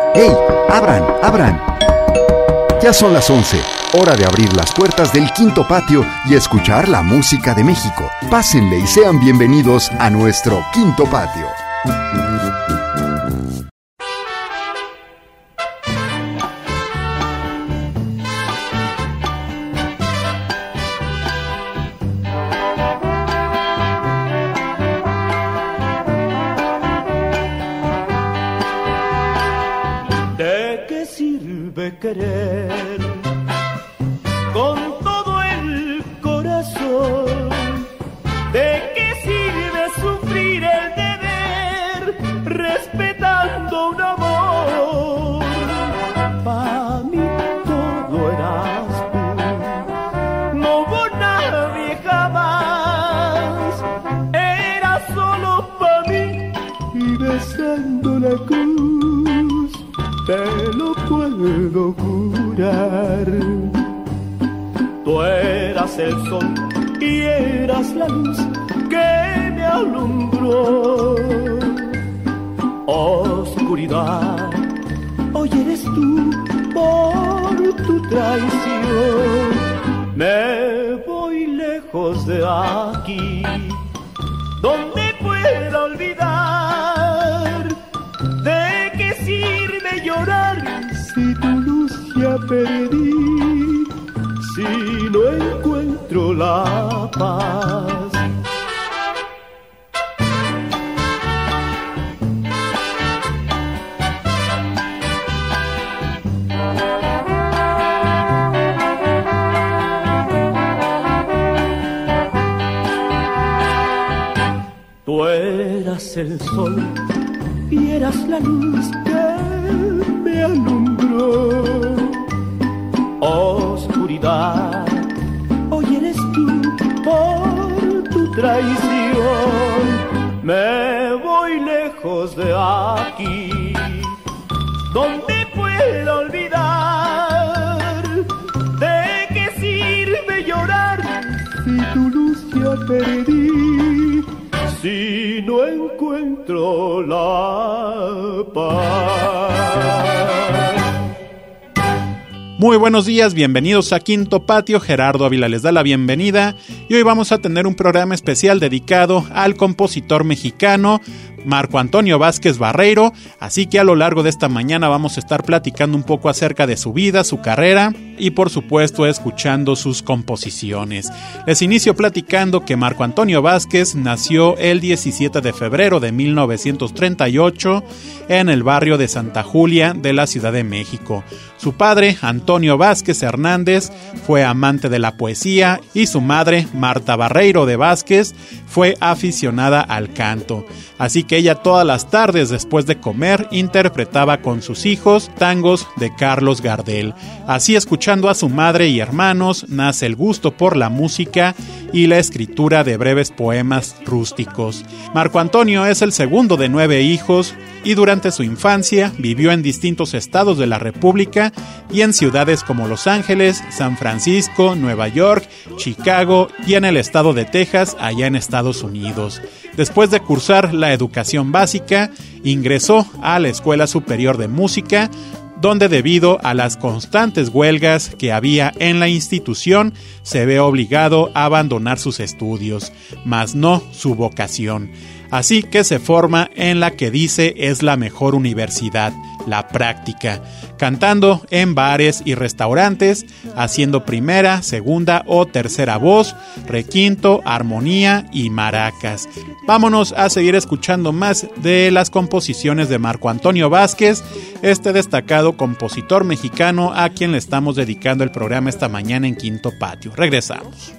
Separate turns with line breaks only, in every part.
¡Hey! ¡Abran! ¡Abran! Ya son las 11, hora de abrir las puertas del Quinto Patio y escuchar la música de México. Pásenle y sean bienvenidos a nuestro Quinto Patio.
¿De qué sirve querer con todo el corazón? ¿De qué sirve sufrir el deber respetando un amor? Para mí todo eras tú, no hubo nadie jamás. Era solo para mí y besando la cruz te lo puedo jurar. Tú eras el sol y eras la luz que me alumbró. Oscuridad, hoy eres tú por tu traición. Me voy lejos de aquí, donde pueda olvidar. ¿De qué sirve llorar si tu luz ya perdí? Si no encuentro la paz. Tú eras el sol y eras la luz que me alumbró. Oscuridad, hoy eres tú por tu traición. Me voy lejos de aquí, donde pueda olvidar. ¿De qué sirve llorar si tu luz ya perdí? Si no encuentro la paz.
Muy buenos días, bienvenidos a Quinto Patio. Gerardo Ávila les da la bienvenida y hoy vamos a tener un programa especial dedicado al compositor mexicano Marco Antonio Vázquez Barreiro, así que a lo largo de esta mañana vamos a estar platicando un poco acerca de su vida, su carrera y por supuesto escuchando sus composiciones. Les inicio platicando que Marco Antonio Vázquez nació el 17 de febrero de 1938 en el barrio de Santa Julia de la Ciudad de México. Su padre, Antonio Vázquez Hernández, fue amante de la poesía y su madre, Marta Barreiro de Vázquez, fue aficionada al canto. Así que ella todas las tardes después de comer interpretaba con sus hijos tangos de Carlos Gardel. Así, escuchando a su madre y hermanos, nace el gusto por la música y la escritura de breves poemas rústicos. Marco Antonio es el segundo de 9 hijos y durante su infancia vivió en distintos estados de la República y en ciudades como Los Ángeles, San Francisco, Nueva York, Chicago y en el estado de Texas, allá en Estados Unidos. Después de cursar la educación básica, ingresó a la Escuela Superior de Música, donde debido a las constantes huelgas que había en la institución, se ve obligado a abandonar sus estudios, mas no su vocación. Así que se forma en la que dice es la mejor universidad, la práctica, cantando en bares y restaurantes, haciendo primera, segunda o tercera voz, requinto, armonía y maracas. Vámonos a seguir escuchando más de las composiciones de Marco Antonio Vázquez, este destacado compositor mexicano a quien le estamos dedicando el programa esta mañana en Quinto Patio. Regresamos.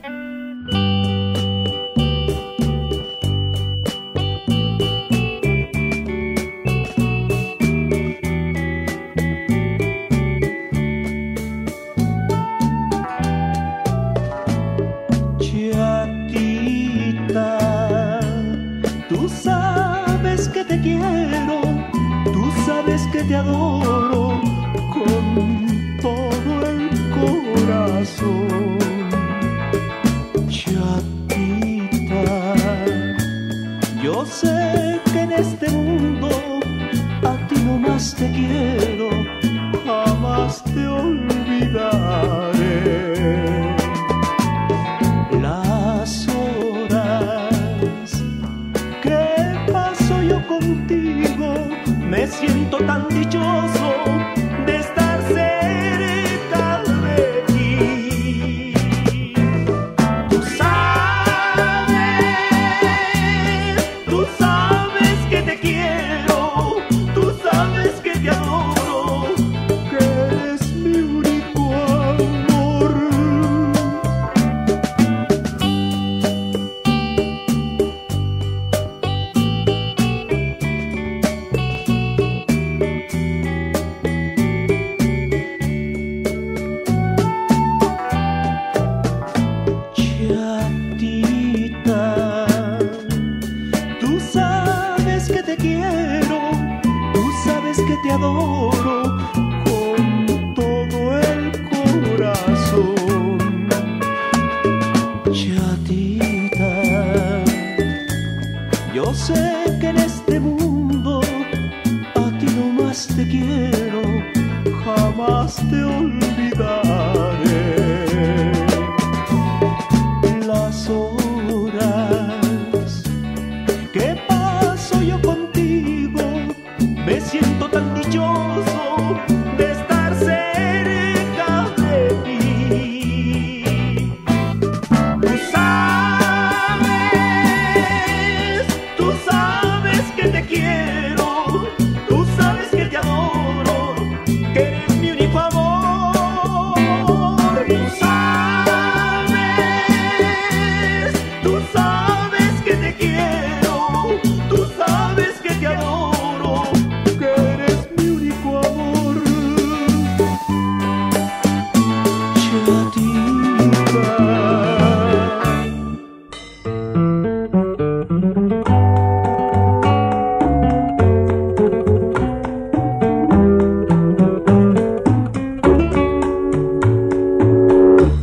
Te adoro con todo el corazón, chatita. Yo sé que en este mundo a ti nomás te quiero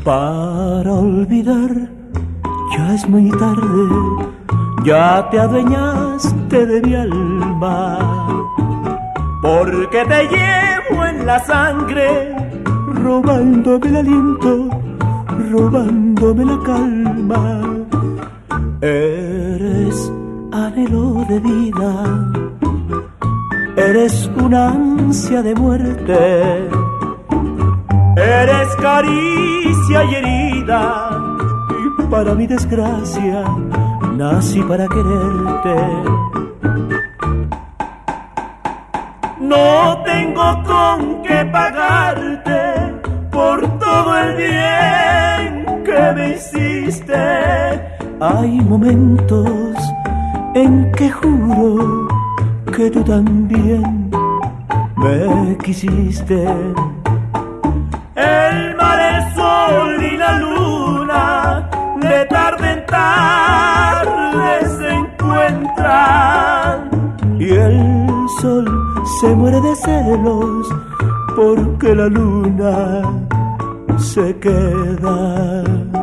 Para olvidar ya es muy tarde, ya te adueñaste de mi alma, porque te llevo en la sangre, robándome el aliento, robándome la calma. Eres anhelo de vida, eres una ansia de muerte, eres caricia y herida, y para mi desgracia nací para quererte. No tengo con qué pagarte por todo el bien que me hiciste. Hay momentos en que juro que tú también me quisiste. El mar, el sol y la luna de tarde en tarde se encuentran, y el sol se muere de celos porque la luna se queda.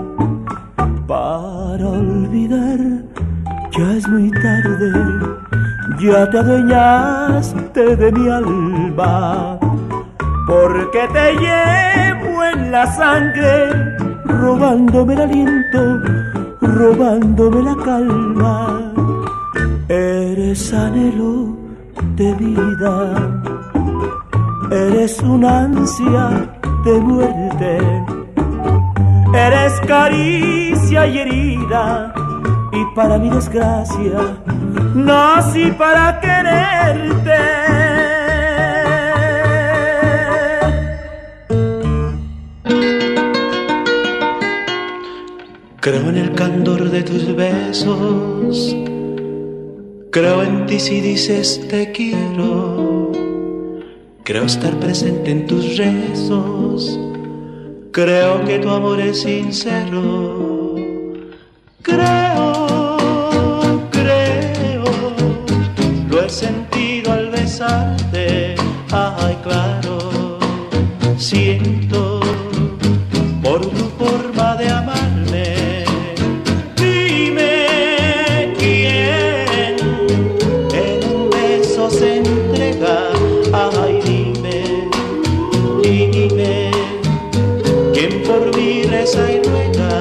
Para olvidar ya es muy tarde, ya te adueñaste de mi alma, porque te llevo en la sangre, robándome el aliento, robándome la calma. Eres anhelo de vida, eres una ansia de muerte, eres caricia y herida, y para mi desgracia nací para quererte.
Creo en el candor de tus besos, creo en ti si dices te quiero, creo estar presente en tus rezos, creo que tu amor es sincero, creo, lo he sentido al besarte, ay claro, siento por tu forma de amarme. Dime quién en un beso se entrega, ay dime quién por mí reza y ruega.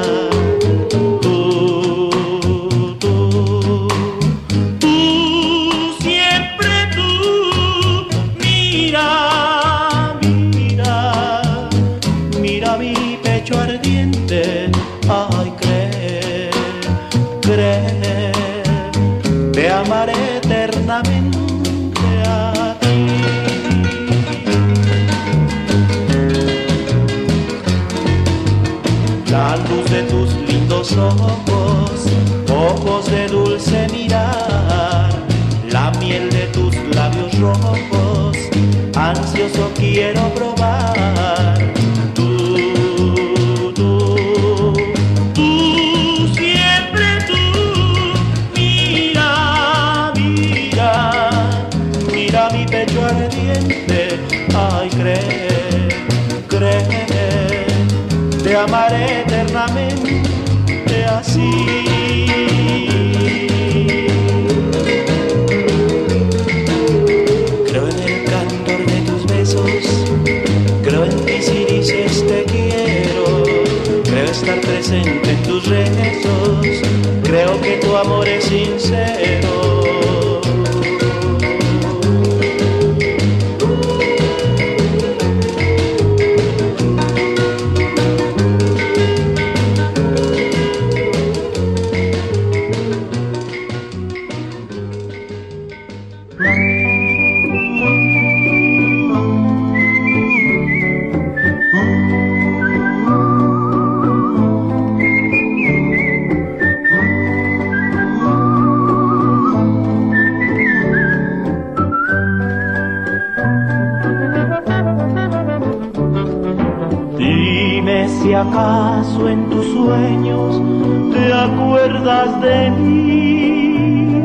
Ay, cree, te amaré eternamente a ti. La luz de tus lindos ojos, ojos de dulce mirar, la miel de tus labios rojos, ansioso quiero probar. Ay, cree, te amaré eternamente así. Creo en el candor de tus besos, creo en ti si dices te quiero, creo estar presente en tus rezos, creo que tu amor es sincero. Si acaso en tus sueños te acuerdas de mí,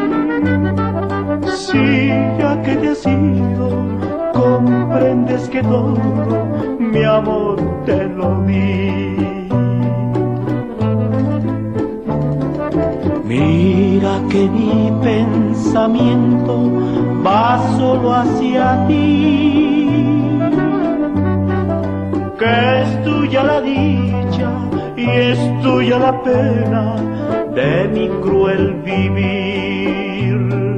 si ya que te has ido comprendes que todo mi amor te lo di.
que mi pensamiento va solo hacia ti, que es tuya la dicha y es tuya la pena de mi cruel vivir.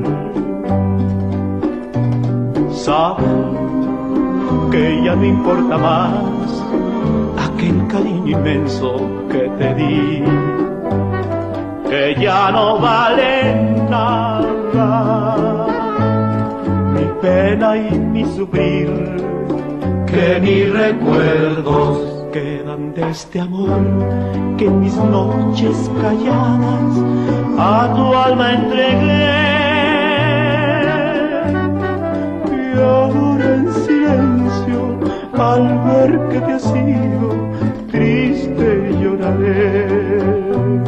Sabes que ya no importa más aquel cariño inmenso que te di, que ya no vale nada mi pena y mi sufrir, que ni recuerdos quedan de este amor que en mis noches calladas a tu alma entregué. Y ahora en silencio, al ver que te has ido, triste lloraré.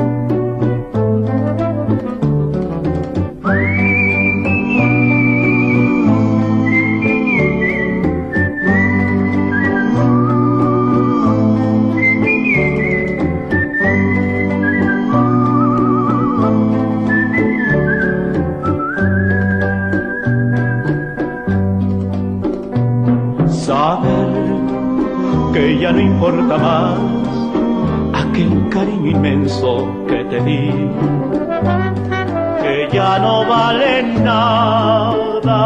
Que ya no importa más aquel cariño inmenso que te di, que ya no vale nada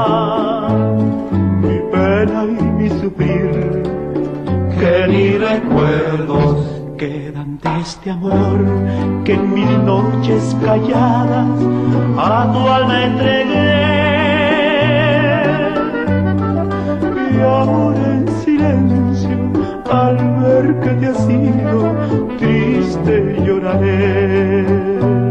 mi pena y mi sufrir, que ni recuerdos quedan de este amor que en mis noches calladas a tu alma entregué. Y ahora en silencio, al ver que te has ido, triste lloraré.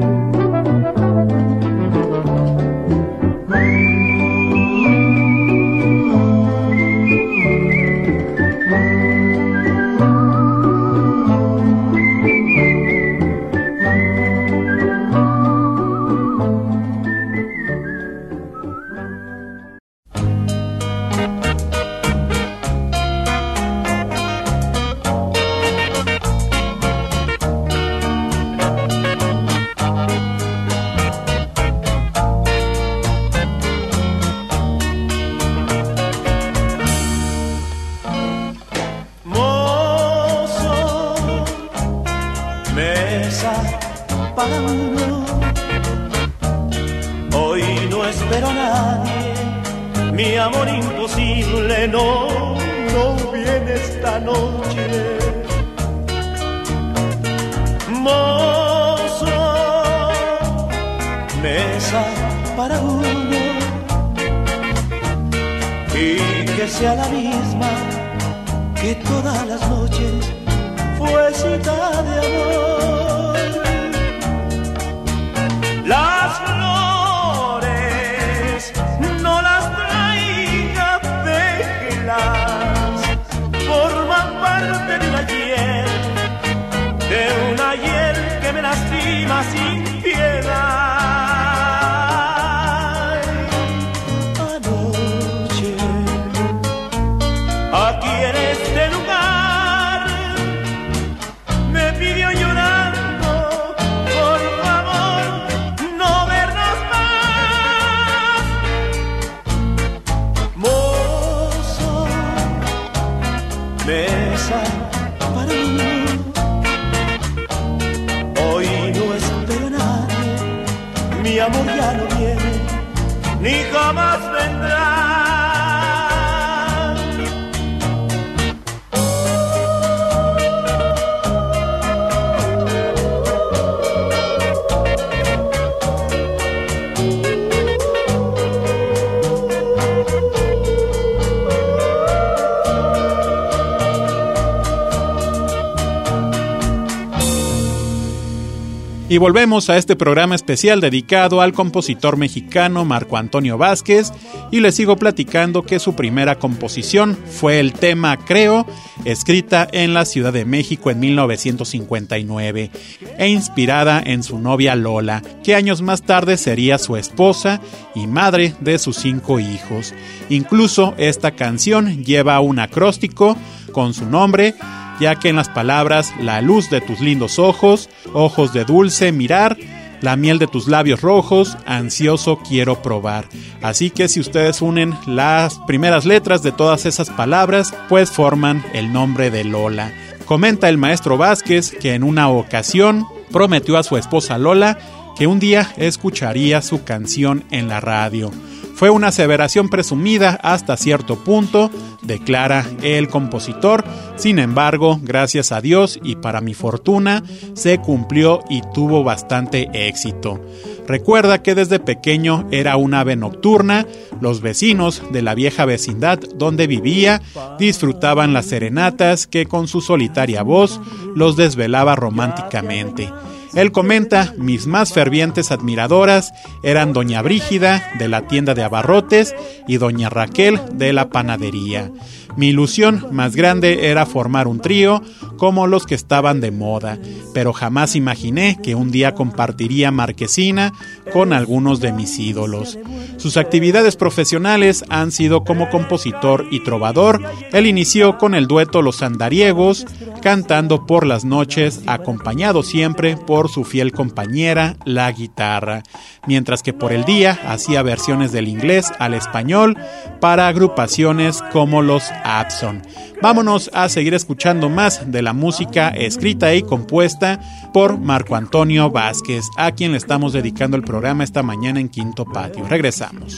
Y volvemos a este programa especial dedicado al compositor mexicano Marco Antonio Vázquez, y les sigo platicando que su primera composición fue el tema Creo, escrita en la Ciudad de México en 1959 e inspirada en su novia Lola, que años más tarde sería su esposa y madre de sus 5 hijos. Incluso esta canción lleva un acróstico con su nombre, ya que en las palabras la luz de tus lindos ojos, ojos de dulce mirar, la miel de tus labios rojos, ansioso quiero probar. Así que si ustedes unen las primeras letras de todas esas palabras, pues forman el nombre de Lola. Comenta el maestro Vázquez que en una ocasión prometió a su esposa Lola que un día escucharía su canción en la radio. Fue una aseveración presumida hasta cierto punto, declara el compositor. Sin embargo, gracias a Dios y para mi fortuna, se cumplió y tuvo bastante éxito. Recuerda que desde pequeño era un ave nocturna. Los vecinos de la vieja vecindad donde vivía disfrutaban las serenatas que con su solitaria voz los desvelaba románticamente. Él comenta, mis más fervientes admiradoras eran doña Brígida de la tienda de abarrotes y doña Raquel de la panadería. Mi ilusión más grande era formar un trío como los que estaban de moda, pero jamás imaginé que un día compartiría marquesina con algunos de mis ídolos. Sus actividades profesionales han sido como compositor y trovador. Él inició con el dueto Los Andariegos, cantando por las noches, acompañado siempre por su fiel compañera, la guitarra, mientras que por el día hacía versiones del inglés al español para agrupaciones como los Abson. Vámonos a seguir escuchando más de la música escrita y compuesta por Marco Antonio Vázquez, a quien le estamos dedicando el programa esta mañana en Quinto Patio. Regresamos.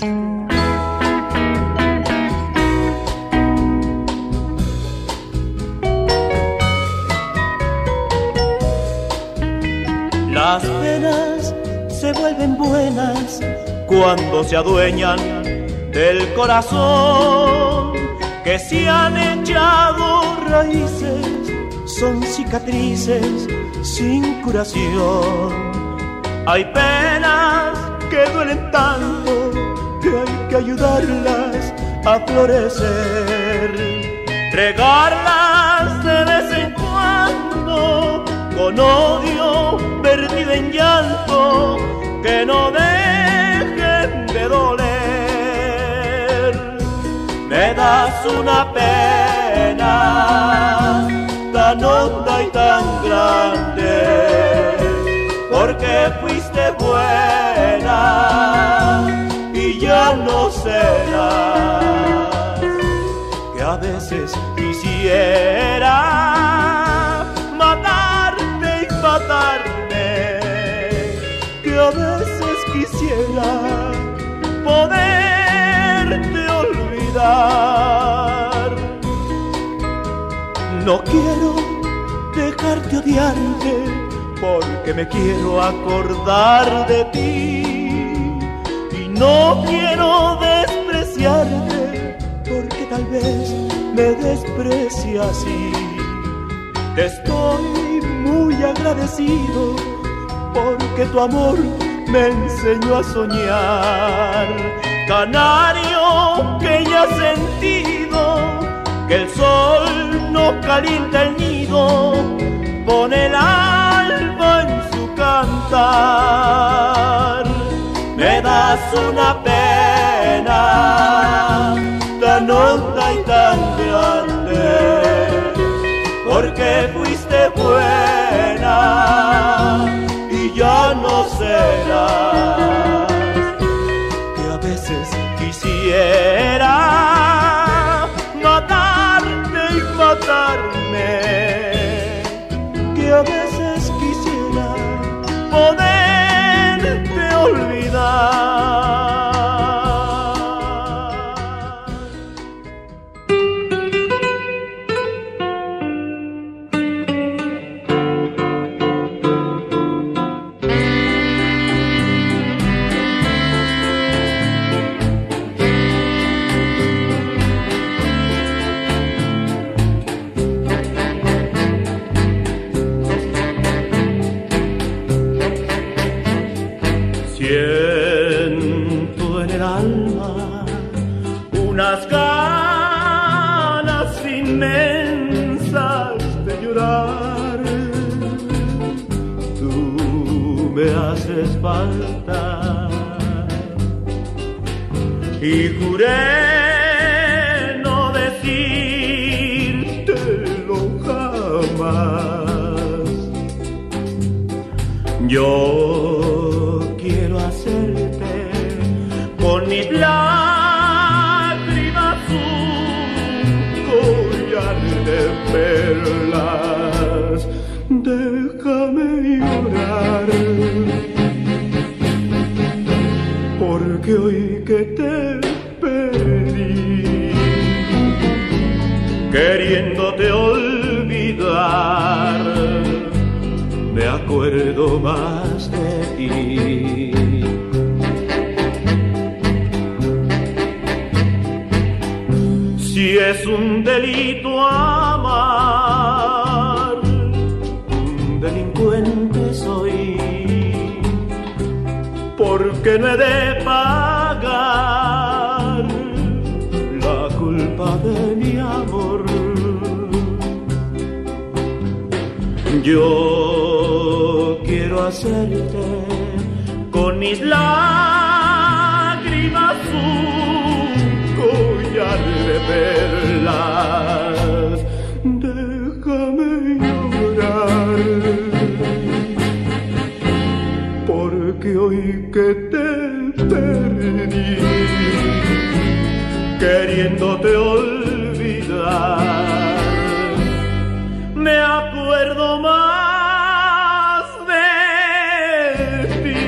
Las penas se vuelven buenas cuando se adueñan del corazón, que se han echado raíces, son cicatrices sin curación. Hay penas que duelen tanto que hay que ayudarlas a florecer, regarlas de vez en cuando con odio perdido en llanto, que no dejen de doler. Me das una pena tan honda y tan grande, porque fuiste buena y ya no serás. Que a veces quisiera matarte y matarme, que a veces quisiera poderte olvidar. No quiero dejarte odiarte, porque me quiero acordar de ti, y no quiero despreciarte, porque tal vez me desprecie así. Te estoy muy agradecido, porque tu amor me enseñó a soñar. Canario que ya has sentido que el sol no calienta el nido, pone el alma en su cantar. Me das una pena tan honda y tan grande, porque fuiste buena y ya no serás. Que a veces quisiera matarte y matarme, que a veces quisiera poderte olvidar. Siento en el alma unas ganas inmensas de llorar. Tú me haces falta y juré no decírtelo jamás. Yo
déjame llorar, porque hoy que te perdí, queriéndote olvidar, me acuerdo más de ti. Si es un delito amar, un delincuente soy, porque no he de pagar la culpa de mi amor. Yo quiero hacerte con mis lágrimas un collar de perlas. Déjame llorar, porque hoy que te perdí, queriéndote olvidar, me acuerdo más de ti.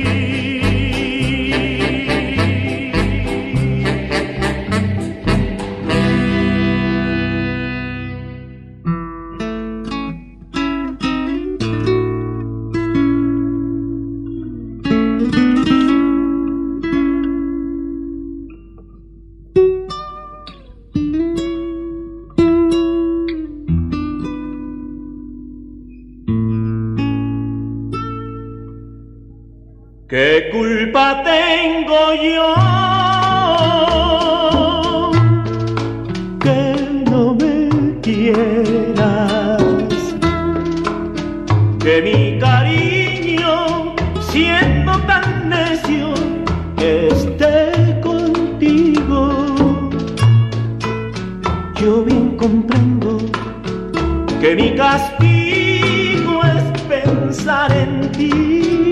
¿Qué culpa tengo yo que no me quieras? Que mi cariño, siendo tan necio, esté contigo. Yo bien comprendo que mi castigo es pensar en ti,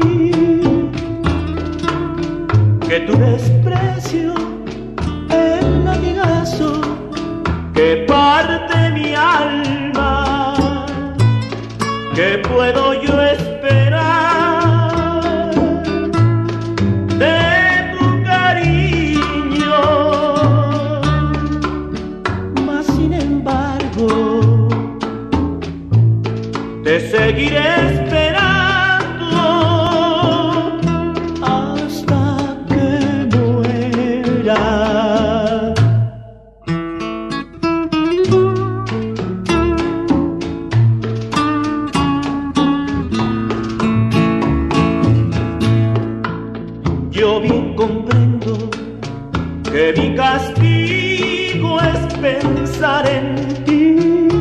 que tu desprecio, el latigazo que parte mi alma, que puedo yo esperar de tu cariño, mas sin embargo te seguiré esperando que mi castigo es pensar en ti,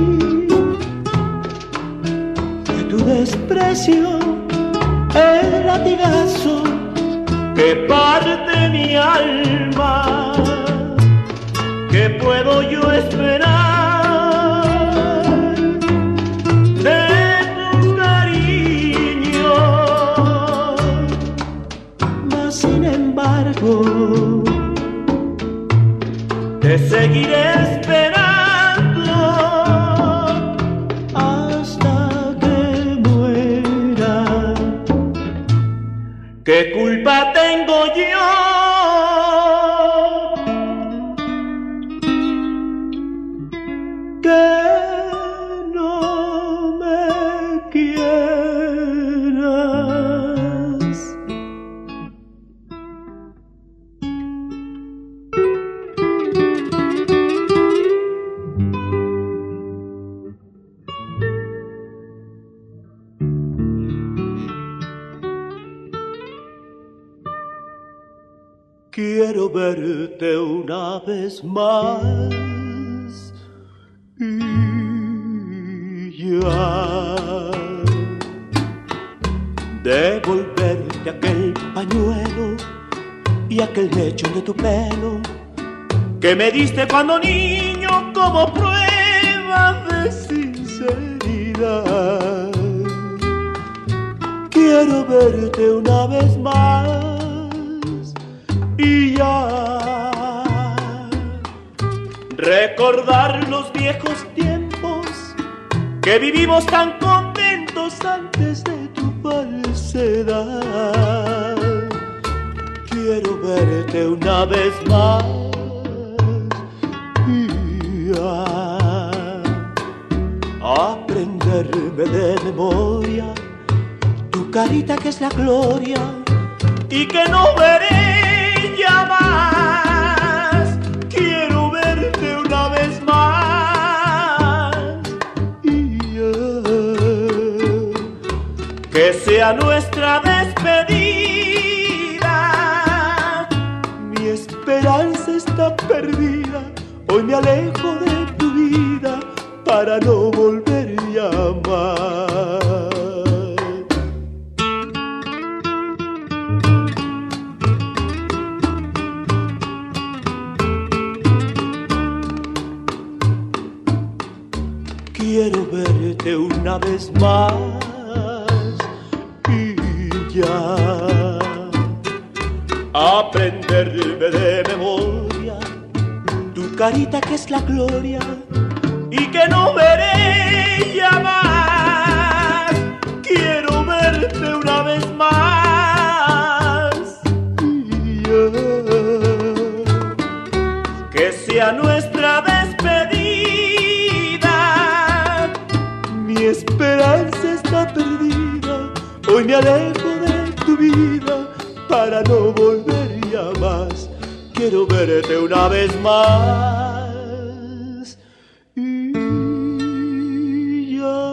que tu desprecio, el latigazo que parte mi alma, que puedo yo esperar de tu cariño, mas sin embargo te seguiré esperando hasta que muera. ¿Qué culpa tengo yo que no me quieras? Quiero verte una vez más y ya devolverte aquel pañuelo y aquel mechón de tu pelo que me diste cuando niño como prueba de sinceridad. Quiero verte una vez más y ya recordar los viejos tiempos que vivimos tan contentos
antes de tu falsedad. Quiero verte una vez más y aprenderme de memoria tu carita que es la gloria y que no veré ya más. Quiero verte una vez más y que sea nuestra despedida. Mi esperanza está perdida, hoy me alejo de tu vida para no volver a amar. Quiero verte una vez más y ya aprenderme de memoria tu carita que es la gloria y que no veré ya más. Quiero verte una vez más y ya que sea nuestra despedida. Mi esperanza está perdida, hoy me alejo de tu vida para no volver ya más. Quiero verte una vez más y ya.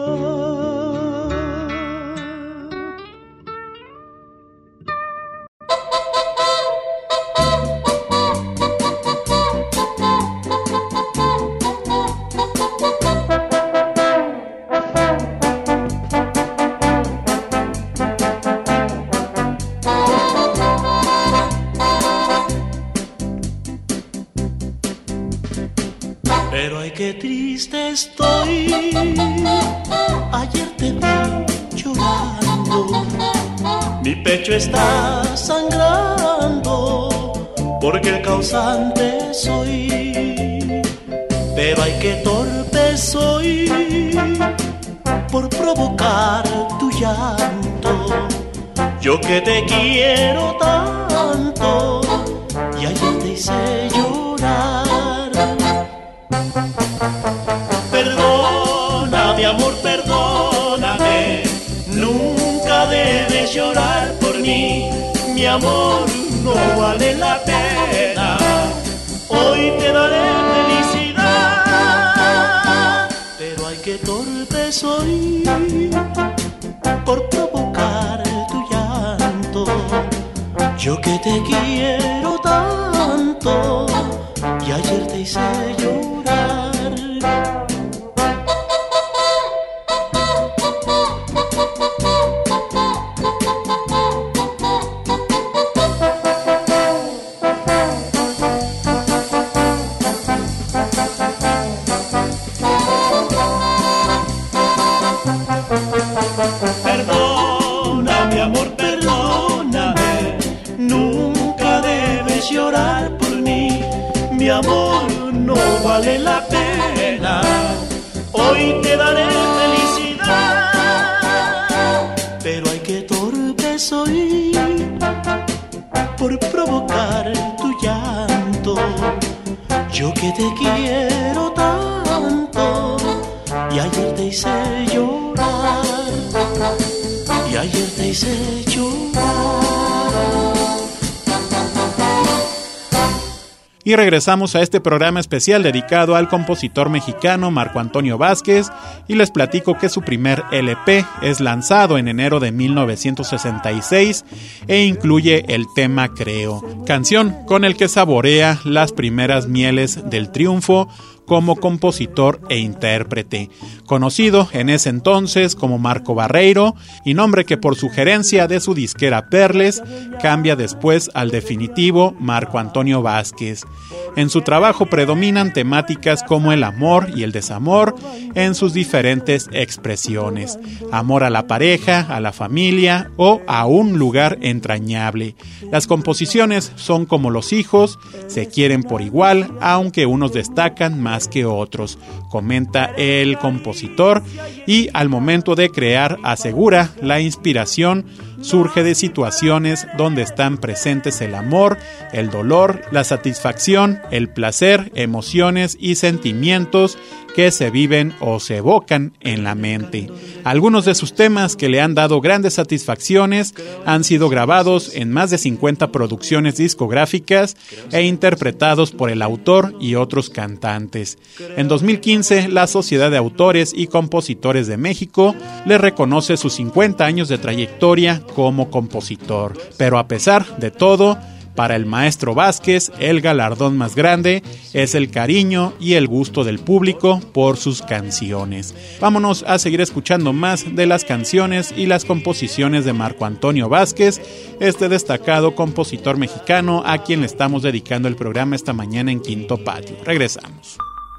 Pero ay, qué triste estoy. Ayer te vi llorando, mi pecho está sangrando, porque el causante soy. Pero ay, qué torpe soy por provocar tu llanto. Yo que te quiero tanto y ayer te hice llorar. Perdóname, amor, perdóname. Nunca debes llorar por mí. Mi amor no vale la pena. Hoy te daré felicidad. Pero ay, qué torpe soy por provocar tu llanto. Yo que te quiero tanto y ayer te hice llorar. Perdóname, amor, perdóname. Nunca debes llorar por mí. Mi amor no vale la pena. Hoy te daré felicidad. Pero ay, qué torpe soy por provocar tu llanto. Yo que te quiero tanto y ayer te hice llorar. Y ayer te hice llorar.
Y regresamos a este programa especial dedicado al compositor mexicano Marco Antonio Vázquez y les platico que su primer LP es lanzado en enero de 1966 e incluye el tema Creo, canción con el que saborea las primeras mieles del triunfo como compositor e intérprete, conocido en ese entonces como Marco Barreiro, y nombre que por sugerencia de su disquera Perles cambia después al definitivo Marco Antonio Vázquez. En su trabajo predominan temáticas como el amor y el desamor en sus diferentes expresiones, amor a la pareja, a la familia o a un lugar entrañable. Las composiciones son como los hijos, se quieren por igual, aunque unos destacan más más que otros, comenta el compositor, y al momento de crear asegura la inspiración surge de situaciones donde están presentes el amor, el dolor, la satisfacción, el placer, emociones y sentimientos que se viven o se evocan en la mente. Algunos de sus temas que le han dado grandes satisfacciones han sido grabados en más de 50 producciones discográficas e interpretados por el autor y otros cantantes. En 2015, la Sociedad de Autores y Compositores de México le reconoce sus 50 años de trayectoria como compositor. Pero a pesar de todo, para el maestro Vázquez, el galardón más grande es el cariño y el gusto del público por sus canciones. Vámonos a seguir escuchando más de las canciones y las composiciones de Marco Antonio Vázquez, este destacado compositor mexicano a quien le estamos dedicando el programa esta mañana en Quinto Patio. Regresamos.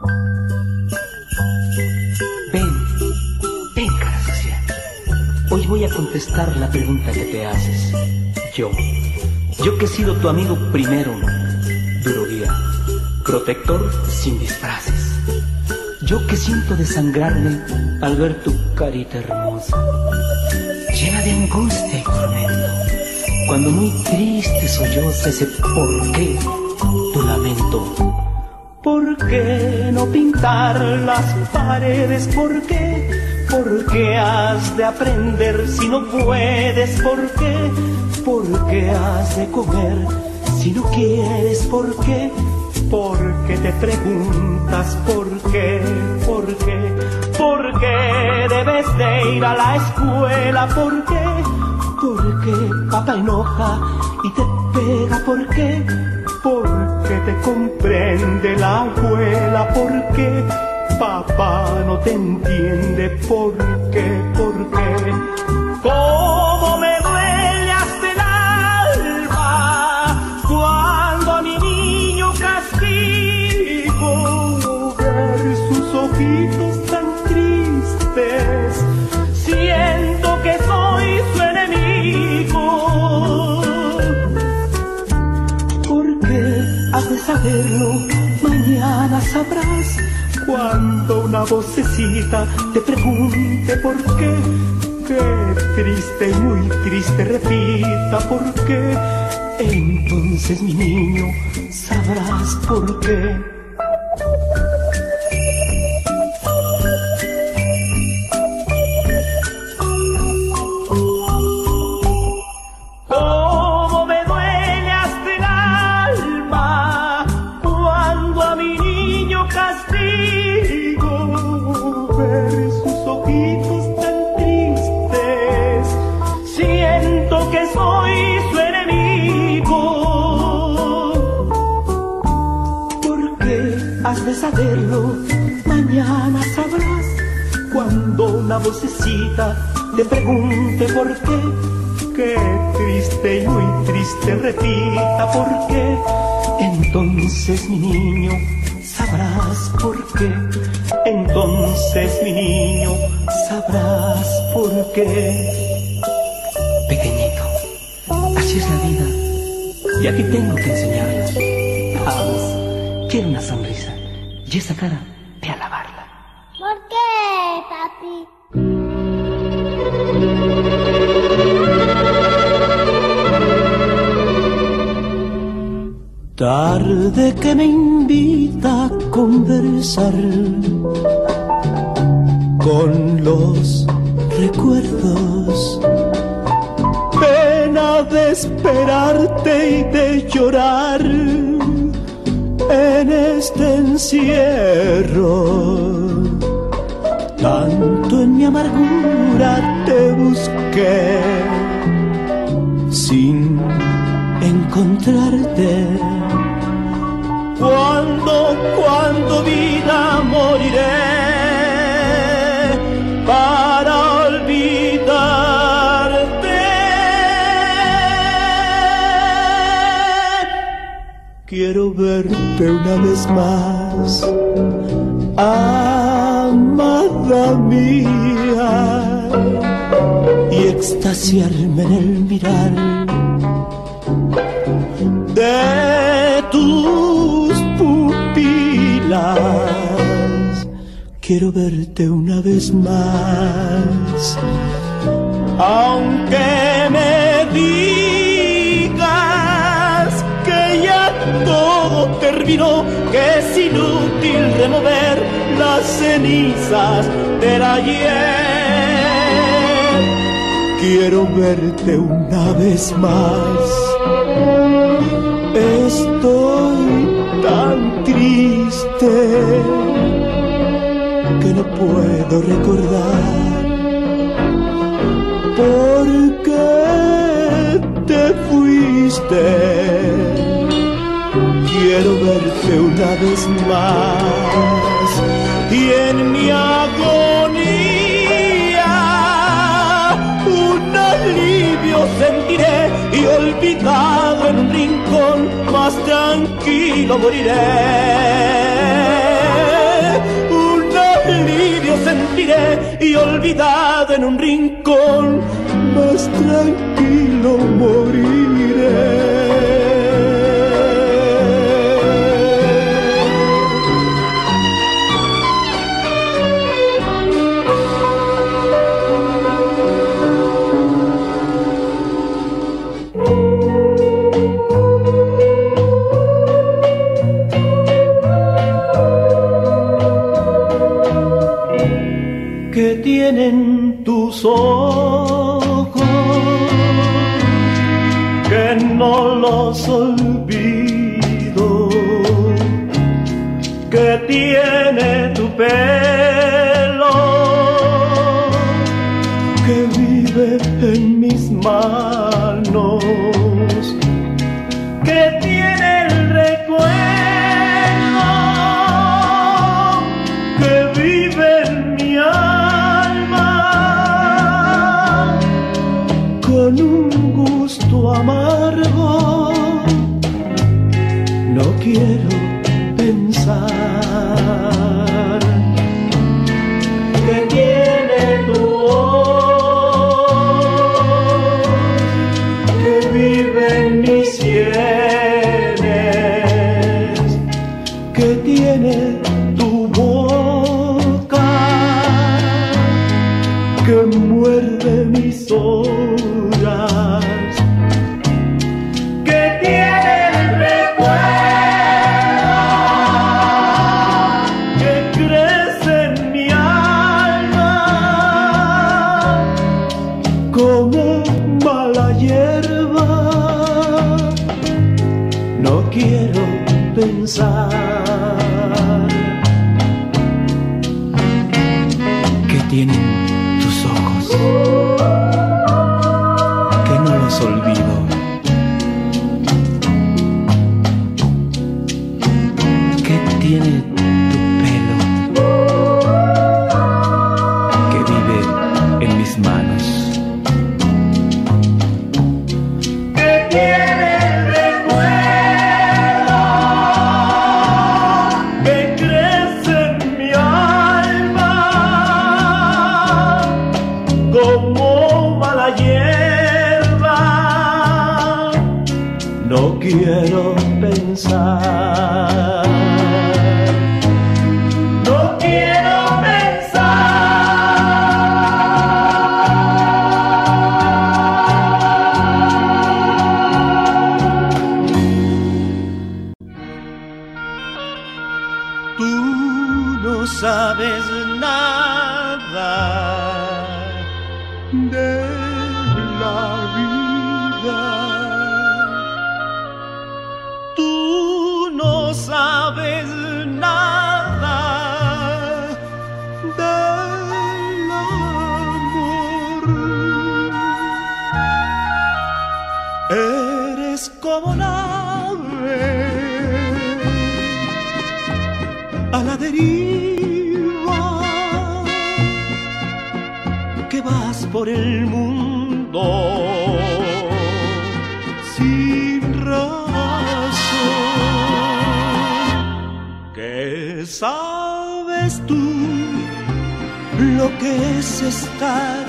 Ven, cara social. Hoy voy a contestar la pregunta que te haces. Yo que he sido tu amigo primero, duro guía, protector sin disfraces. Yo que siento desangrarme al ver tu carita hermosa, llena de angustia y tormento, cuando muy triste solloza ese por qué tu lamento. ¿Por qué no pintar las paredes? ¿Por qué? ¿Por qué has de aprender si no puedes? ¿Por qué? ¿Por qué has de comer si no quieres? ¿Por qué? Porque te preguntas por qué, por qué, por qué debes de ir a la escuela, por qué, porque papá enoja y te pega, por qué, porque te comprende la abuela, por qué papá no te entiende, por qué, por qué. ¿Cómo me duele hasta el alma cuando a mi niño castigo ver sus ojitos tan tristes? Siento que soy su enemigo. ¿Por qué has de saberlo? Mañana sabrás cuando una vocecita te pregunte por qué. Qué triste y muy triste repita por qué. Entonces mi niño sabrás por qué. Cómo me duele hasta el alma cuando a mi niño castigo ver sus ojitos tan tristes. Siento que soy su enemigo. ¿Por qué has de saberlo? Mañana sabrás cuando una vocecita te pregunte por qué. Qué triste y muy triste repita por qué. Entonces mi niño sabrás por qué. Entonces mi niño sabrás por qué. Pequeñito, así es la vida y aquí tengo que enseñarla. Vamos, quiero una sonrisa y esa cara ve a lavarla.
¿Por qué, papi?
Tarde que me invita a conversar con los recuerdos, pena de esperarte y de llorar en este encierro. Tanto en mi amargura te busqué sin encontrarte. Cuando vida moriré para olvidarte. Quiero verte una vez más, amada mía, y extasiarme en el mirar de tus pupilas.
quiero verte una vez más. Aunque me digas que ya todo terminó, que es inútil remover las cenizas del ayer, quiero verte una vez más. Estoy tan triste que no puedo recordar por qué te fuiste. Quiero verte una vez más y en mi agonía un alivio sentiré y olvidado en un rincón más tranquilo moriré. Alivio sentiré y olvidado en un rincón más tranquilo moriré. ¿Qué tienen tus ojos que no los olvido? ¿Qué tiene tu pelo que vive en mis manos? ¿Qué tiene el recuerdo que vive en mi alma? Con un gusto amargo no quiero pensar. ¿Qué tiene tu voz que vive en mis sienes? ¿Qué tiene tu boca que muerde mis horas? ¿Qué tiene el recuerdo que crece en mi alma como mala hierba? No quiero pensar. ¿Qué tienen tus ojos que no los olvido? ¿Qué tiene tu pelo que vive en mis manos? ¿Qué tiene el recuerdo que crece en mi alma como mala hierba? No quiero pensar. No quiero pensar. Tú no sabes nada de la vida. Tú no sabes nada del amor. Eres como nave a la deriva, que vas por el mundo sin razón. ¿Qué sabes tú lo que es estar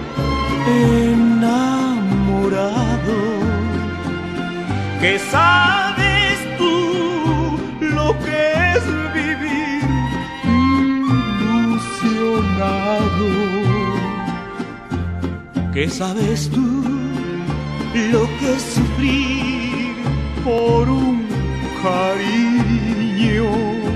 enamorado? ¿Qué sabes tú lo que es vivir enamorado. ¿Qué sabes tú lo que es sufrir por un cariño?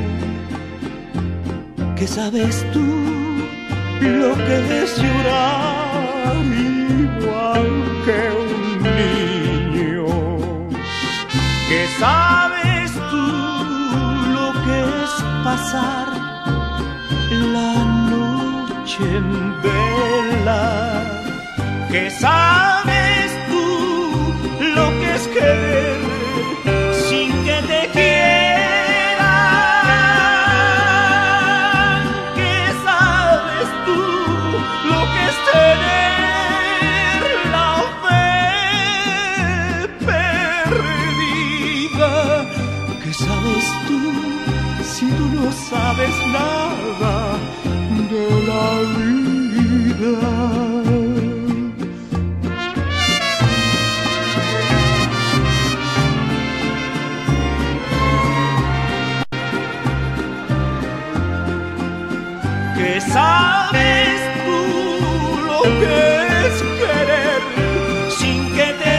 ¿Qué sabes tú lo que es llorar igual que un niño? ¿Qué sabes tú lo que es pasar la noche en vela? ¿Qué sabes tú lo que es querer sin que te quieran? ¿Qué sabes tú lo que es tener la fe perdida? ¿Qué sabes tú si tú no sabes nada de la vida? ¿Qué sabes tú lo que es querer sin que te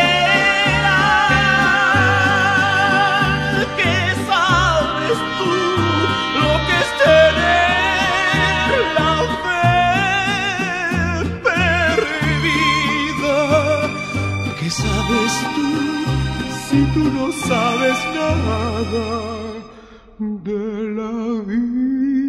quieran? ¿Qué sabes tú lo que es tener la fe perdida? ¿Qué sabes tú si tú no sabes nada de la vida?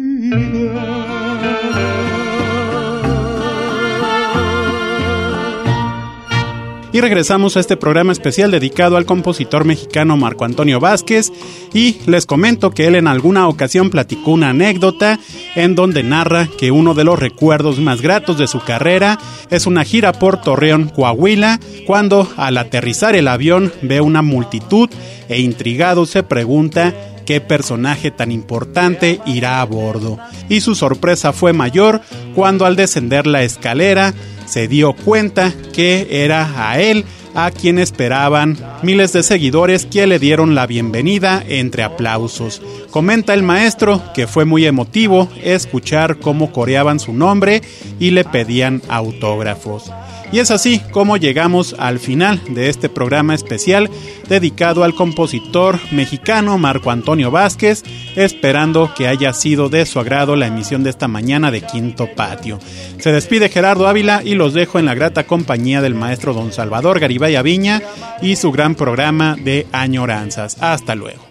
Y regresamos a este programa especial dedicado al compositor mexicano Marco Antonio Vázquez, y les comento que él en alguna ocasión platicó una anécdota en donde narra que uno de los recuerdos más gratos de su carrera es una gira por Torreón, Coahuila, cuando al aterrizar el avión ve una multitud e intrigado se pregunta qué personaje tan importante irá a bordo. Y su sorpresa fue mayor cuando al descender la escalera se dio cuenta que era a él a quien esperaban miles de seguidores que le dieron la bienvenida entre aplausos. Comenta el maestro que fue muy emotivo escuchar cómo coreaban su nombre y le pedían autógrafos. Y es así como llegamos al final de este programa especial dedicado al compositor mexicano Marco Antonio Vázquez, esperando que haya sido de su agrado la emisión de esta mañana de Quinto Patio. Se despide Gerardo Ávila y los dejo en la grata compañía del maestro don Salvador Garibay Aviña y su gran programa de Añoranzas. Hasta luego.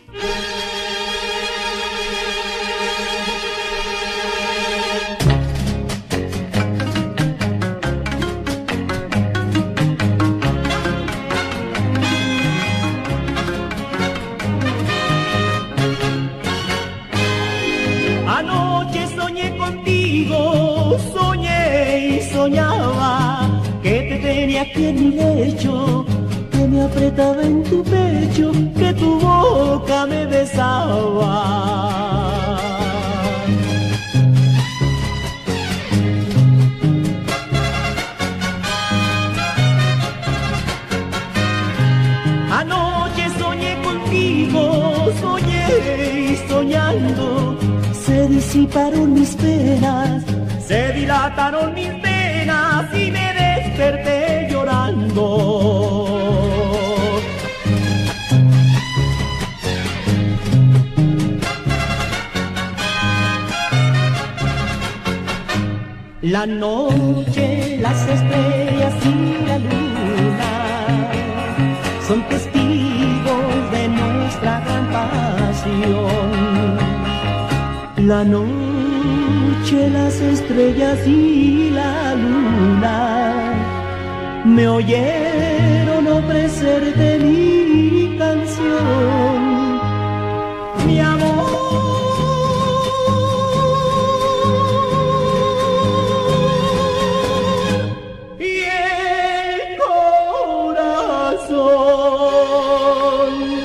Aquí en mi lecho, que me apretaba en tu pecho, que tu boca me besaba. Anoche soñé contigo, soñé y soñando, se disiparon mis penas, se dilataron mis penas y me desperté llorando. La noche, las estrellas y la luna son testigos de nuestra gran pasión. La noche, las estrellas y la luna me oyeron ofrecer de mi canción, mi amor. Y el corazón.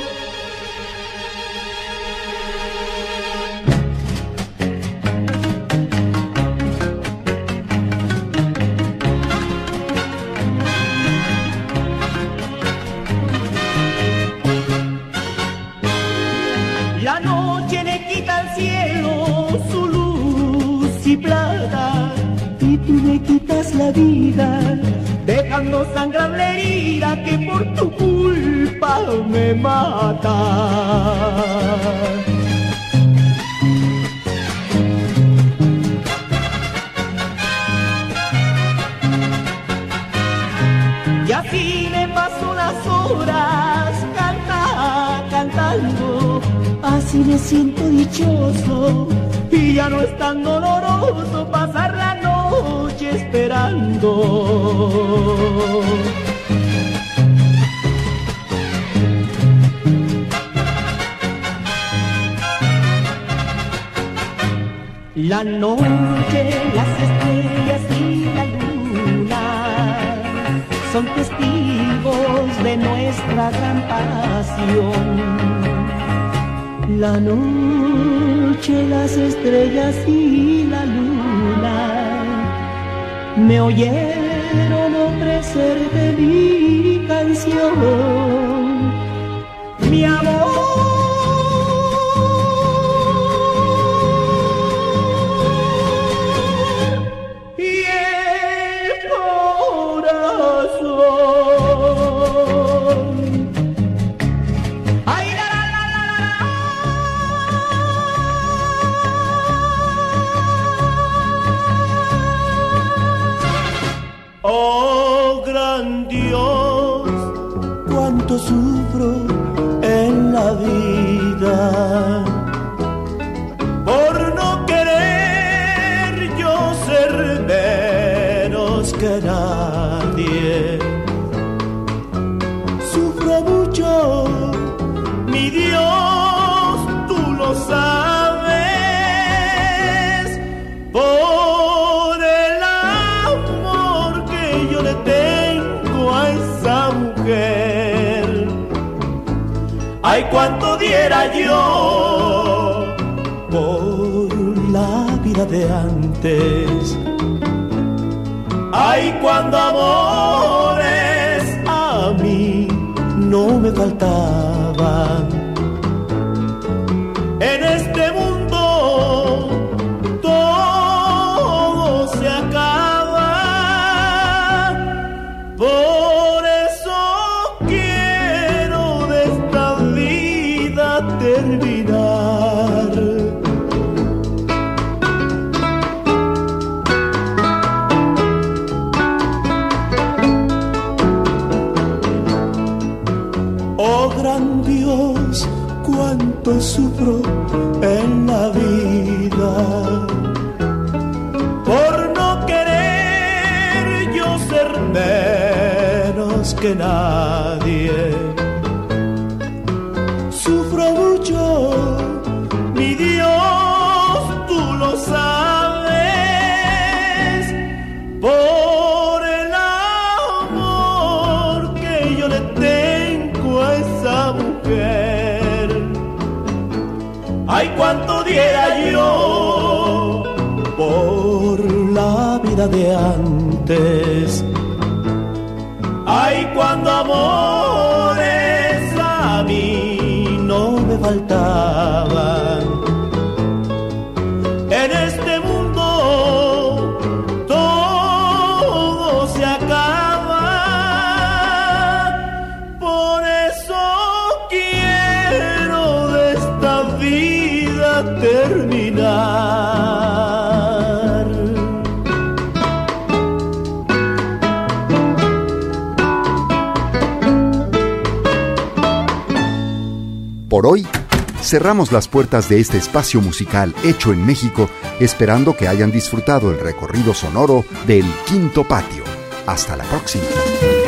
quitas la vida, dejando sangrar la herida que por tu culpa me mata. Y así me paso las horas cantando, así me siento dichoso y ya no es tan doloroso pasar la noche esperando. La noche, las estrellas y la luna son testigos de nuestra gran pasión. La noche, las estrellas y la luna me oyeron ofrecerte mi canción, mi amor. Sufro en la vida por no querer yo ser menos que nadie. Sufro mucho, mi Dios, tú lo sabes, por el amor que yo le tengo a esa mujer. Ay, cuánto diera yo por la vida de antes. Ay, cuando amores a mí no me faltaban. En este mundo todo se acaba. Por eso quiero de esta vida terminar. Oh gran Dios, cuánto sufro en la vida por no querer yo ser menos que nadie. Sufro mucho, mi Dios, tú lo sabes, por el amor que yo le tengo a esa mujer. Ay, cuánto diera yo por la vida de antes. Ay, cuando amores a mí no me faltaban. En este mundo todo se acaba. Por eso quiero de esta vida terminar.
Por hoy, cerramos las puertas de este espacio musical hecho en México, esperando que hayan disfrutado el recorrido sonoro del Quinto Patio. Hasta la próxima.